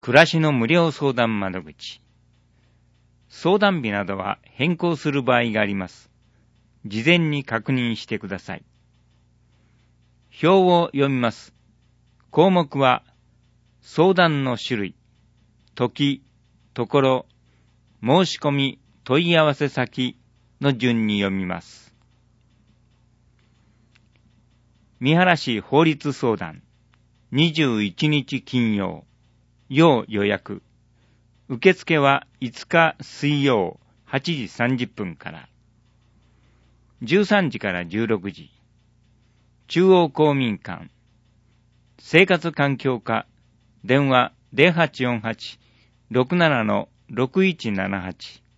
暮らしの無料相談窓口。相談日などは変更する場合があります。事前に確認してください。表を読みます。項目は、相談の種類、時、ところ、申し込み、問い合わせ先の順に読みます。三原市法律相談、21日金曜、要予約。受付は5日水曜8時30分から。13時から16時。中央公民館。生活環境課。電話 0848-67-6178。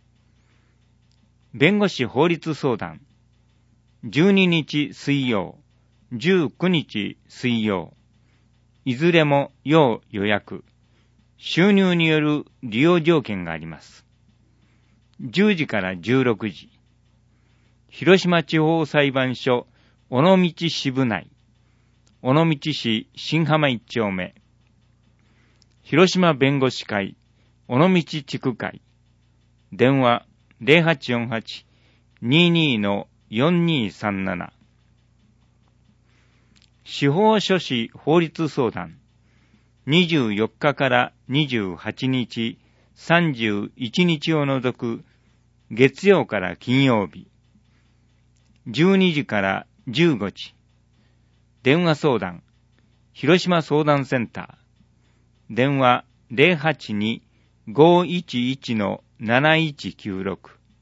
弁護士法律相談。12日水曜、19日水曜。いずれも要予約。収入による利用条件があります。10時から16時。広島地方裁判所尾道支部内。尾道市新浜1丁目。広島弁護士会尾道地区会。電話 0848-22-4237。司法書士法律相談。24日から28日、31日を除く月曜から金曜日。12時から15時。電話相談。広島相談センター。電話 082-511-7196。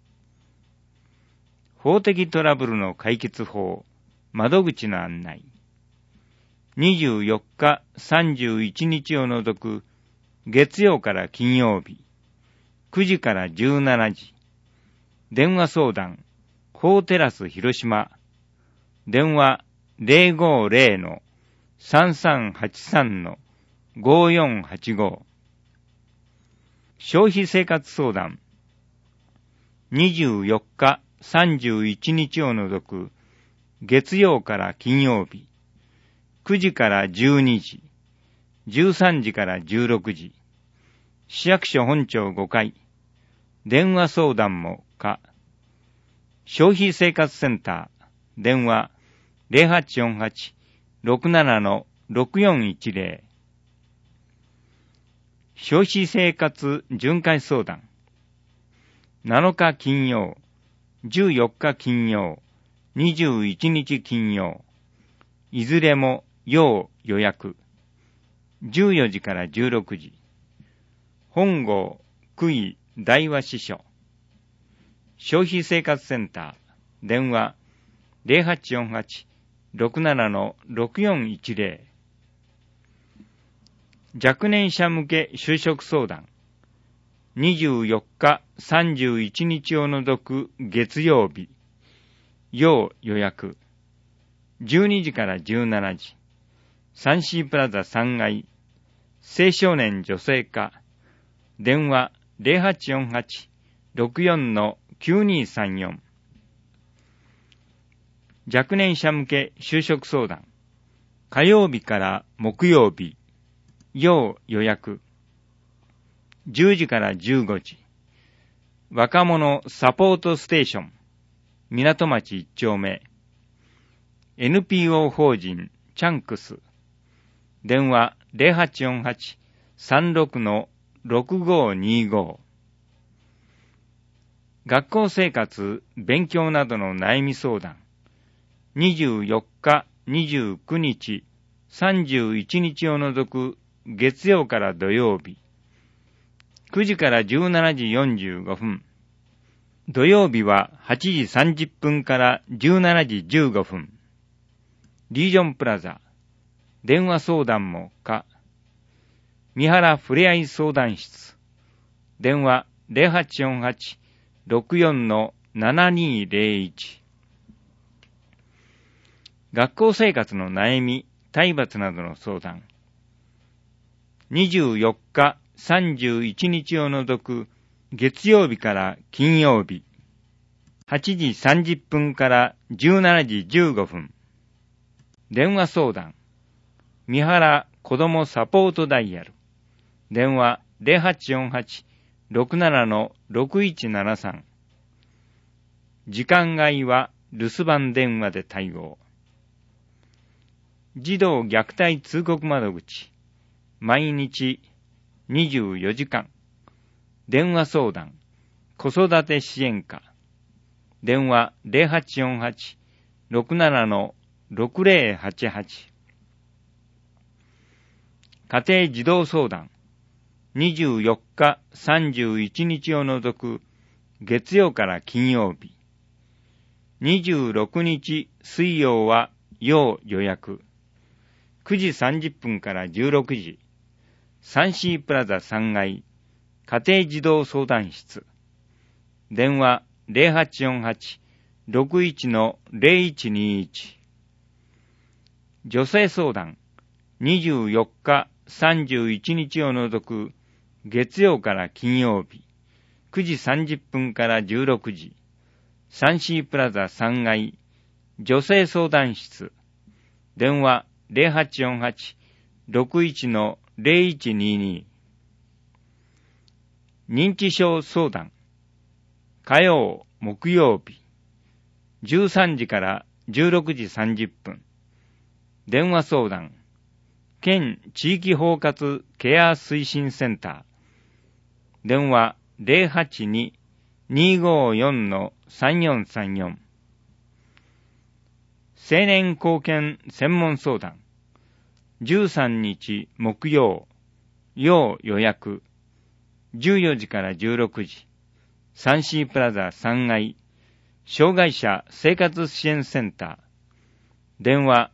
法的トラブルの解決法。窓口の案内。24日、31日を除く月曜から金曜日。9時から17時。電話相談。法テラス広島。電話 050-3383-5485。消費生活相談。24日、31日を除く月曜から金曜日。9時から12時。13時から16時。市役所本庁5階。電話相談も可。消費生活センター。電話 0848-67-6410。消費生活巡回相談。7日金曜、14日金曜、21日金曜。いずれも要予約。14時から16時。本郷、区井、大和支所。消費生活センター。電話 0848-67-6410。若年者向け就職相談。24日、31日を除く月曜日。要予約。12時から17時。サンシープラザ3階。青少年女性課。電話 0848-64-9234。若年者向け就職相談。火曜日から木曜日。要予約。10時から15時。若者サポートステーション。港町1丁目。NPO 法人チャンクス。電話 0848-36-6525。学校生活、勉強などの悩み相談。24日、29日、31日を除く月曜から土曜日。9時から17時45分。土曜日は8時30分から17時15分。リージョンプラザ。電話相談も可。三原ふれあい相談室。電話 0848-64-7201。学校生活の悩み、体罰などの相談。24日、31日を除く月曜日から金曜日。8時30分から17時15分。電話相談。三原子どもサポートダイヤル。 電話 0848-67-6173。時間外は留守番電話で対応。児童虐待通告窓口、毎日24時間。電話相談、子育て支援課。電話 0848-67-6088。家庭児童相談、24日、31日を除く月曜から金曜日。26日水曜は要予約。9時30分から16時。サンシープラザ3階、家庭児童相談室。電話 0848-61-0121。女性相談、24日、31日を除く月曜から金曜日。9時30分から16時。サンシープラザ3階、女性相談室。電話0848-61-0122。認知症相談。火曜、木曜日。13時から16時30分。電話相談。県地域包括ケア推進センター。電話082-254-3434。青年貢献専門相談。13日木曜、要予約。14時から16時。サンシープラザ3階、障害者生活支援センター。電話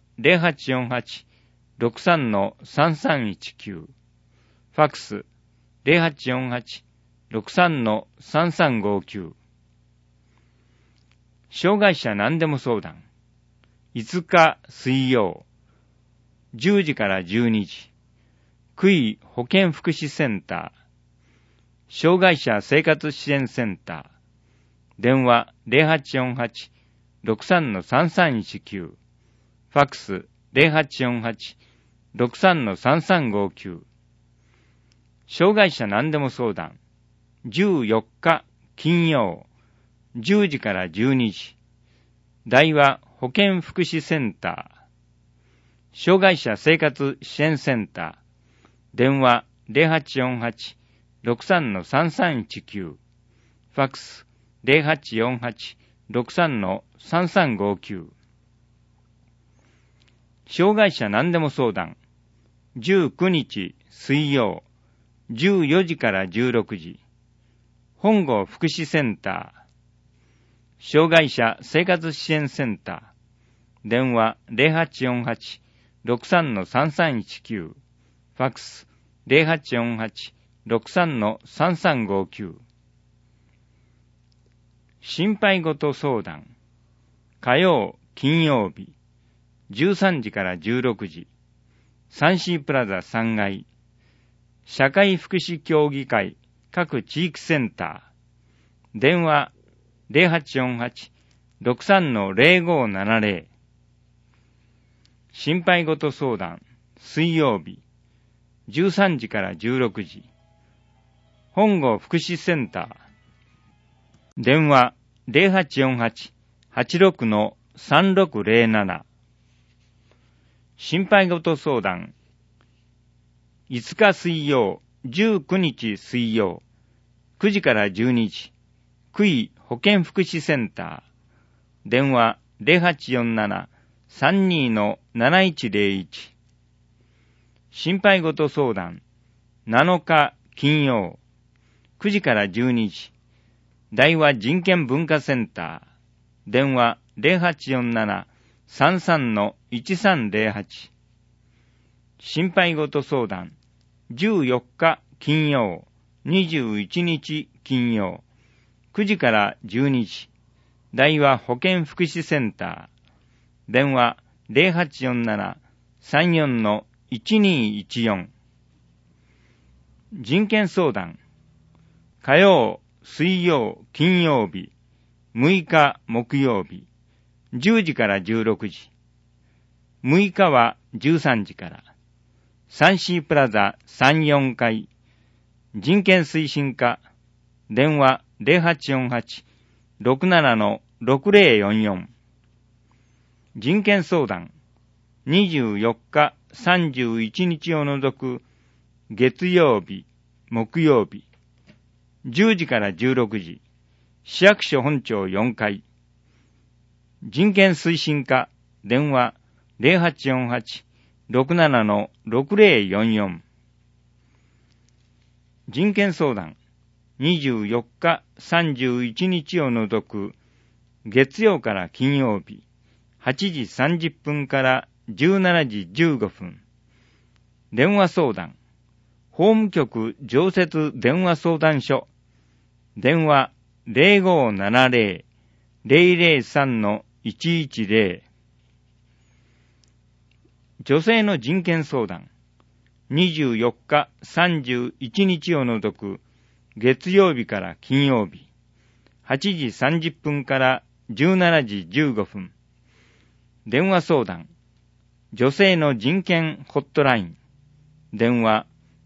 0848-63-3319。ファックス0848-63-3359。障害者何でも相談。5日水曜、10時から12時。区医保健福祉センター。障害者生活支援センター。電話0848-63-3319。ファックス0848-63-3359。障害者何でも相談。14日金曜、10時から12時。大和保健福祉センター。障害者生活支援センター。電話0848-63-3319。ファックス0848-63-3359。障害者何でも相談。19日水曜、14時から16時。本郷福祉センター。障害者生活支援センター。電話0848-63-3319。ファックス0848-63-3359。心配事相談。火曜、金曜日。13時から16時。サンシープラザ3階。社会福祉協議会各地域センター。電話0848-63-0570。心配事相談。水曜日。13時から16時。本郷福祉センター。電話0848-86-3607。心配事相談。5日水曜、19日水曜、9時から12時。区医保健福祉センター。電話0847-32-7101。心配事相談。7日金曜、9時から12時。大和人権文化センター。電話0847-33-1308。心配事相談。14日金曜、21日金曜、9時から12時。大和保健福祉センター。電話0847-34-1214。人権相談。火曜、水曜、金曜日、6日木曜日、10時から16時。6日は13時から。サンシープラザ3、4階、 人権推進課、電話 0848-67-6044。人権相談、24日、31日を除く月曜日、木曜日、10時から16時、市役所本庁4階。人権推進課、電話 0848-67-6044。人権相談、24日、31日を除く月曜から金曜日、8時30分から17時15分。電話相談、法務局常設電話相談所、電話 0570-003-110。女性の人権相談、24日、31日を除く月曜日から金曜日、8時30分から17時15分。電話相談、女性の人権ホットライン、電話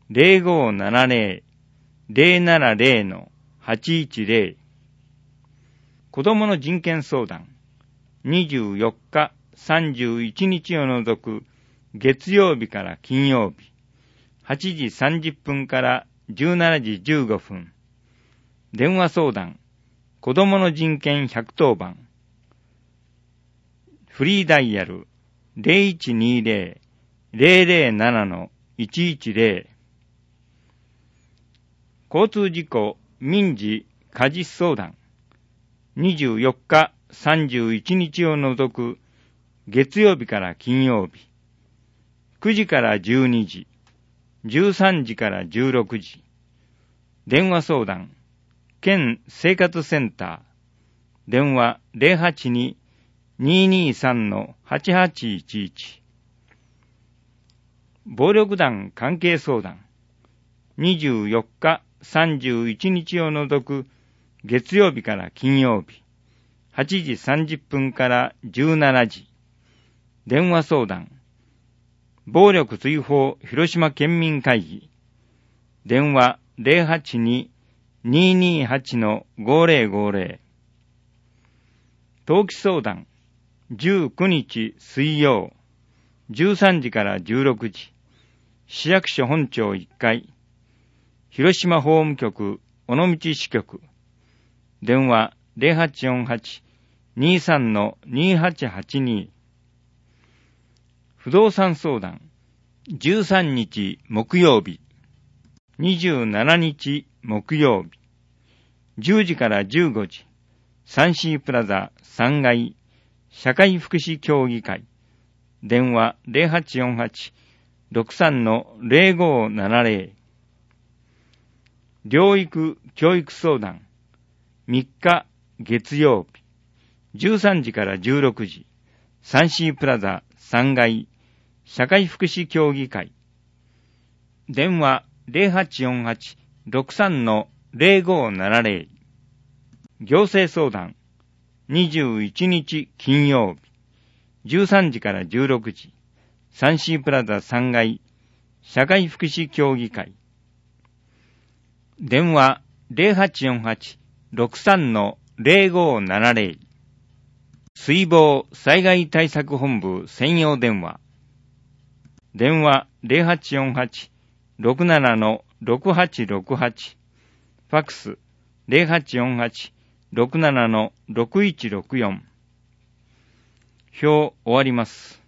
0570-070-810。子供の人権相談、24日、31日を除く月曜日から金曜日、8時30分から17時15分。電話相談、子供の人権110番。フリーダイヤル 0120-007-110。交通事故民事過失相談、24日、31日を除く月曜日から金曜日、9時から12時、13時から16時。電話相談、県生活センター、電話 082-223-8811。暴力団関係相談、24日、31日を除く月曜日から金曜日、8時30分から17時。電話相談、暴力追放広島県民会議、電話 082-228-5050。登記相談、19日水曜、13時から16時、市役所本庁1階、広島法務局尾道支局、電話 0848-23-2882。不動産相談、13日木曜日、27日木曜日、10時から15時、サンシープラザ3階、社会福祉協議会、電話 0848-63-0570。療育教育相談、3日月曜日、13時から16時、サンシープラザ3階、社会福祉協議会、電話 0848-63-0570。行政相談、21日金曜日、13時から16時、サンシープラザ3階、社会福祉協議会、電話 0848-63-0570。水防災害対策本部専用電話、電話 0848-67-6868。ファックス 0848-67-6164。表終わります。